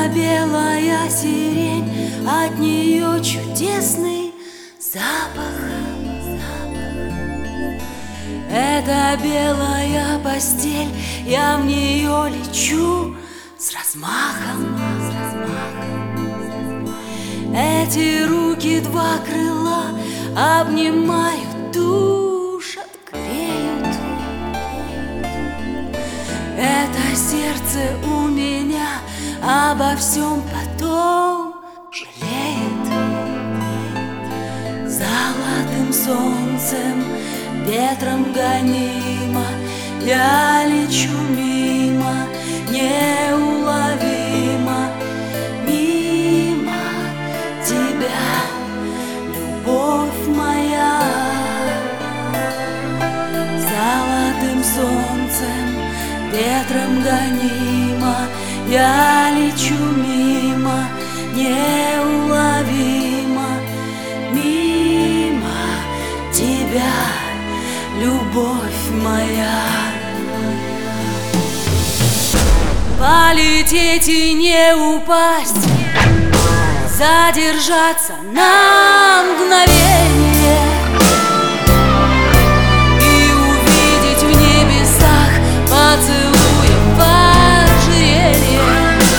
Это белая сирень, от нее чудесный запах. Это белая постель, я в нее лечу с размахом. Эти руки два крыла обнимают, душат, греют. Это сердце у меня обо всем потом жалеет. Золотым солнцем, ветром гонима, я лечу мимо, неуловимо, мимо тебя, любовь моя. Золотым солнцем, ветром гонима, я лечу мимо, неуловимо, мимо тебя, любовь моя. Полететь и не упасть, задержаться на мгновение и увидеть в небесах поцелуев ожерелье.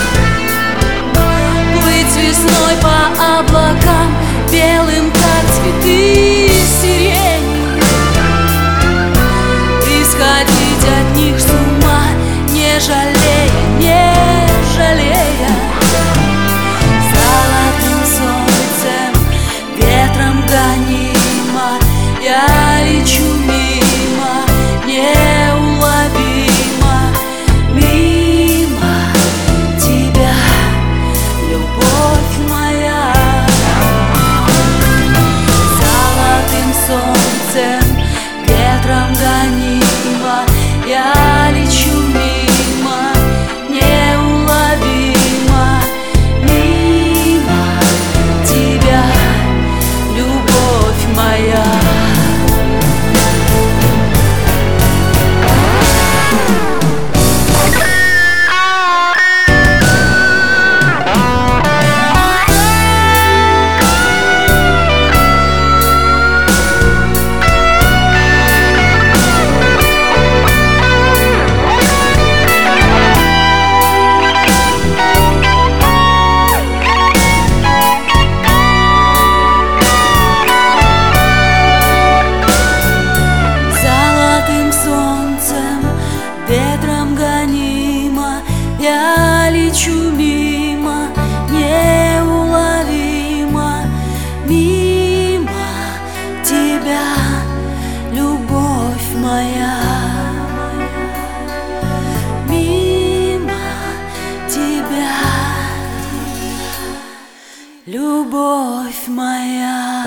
Плыть весной по облакам, белым как цветы сирени, и сходить от них с ума, не жалея, не жалея. Золотым солнцем, ветром гонима, я лечу мимо, неуловимо, мимо тебя, любовь моя. Золотым солнцем, ветром гонима, я лечу мимо, неуловимо, мимо тебя, любовь моя. Ветром гонима, я лечу мимо, неуловимо, мимо тебя, любовь моя. Мимо тебя, любовь моя.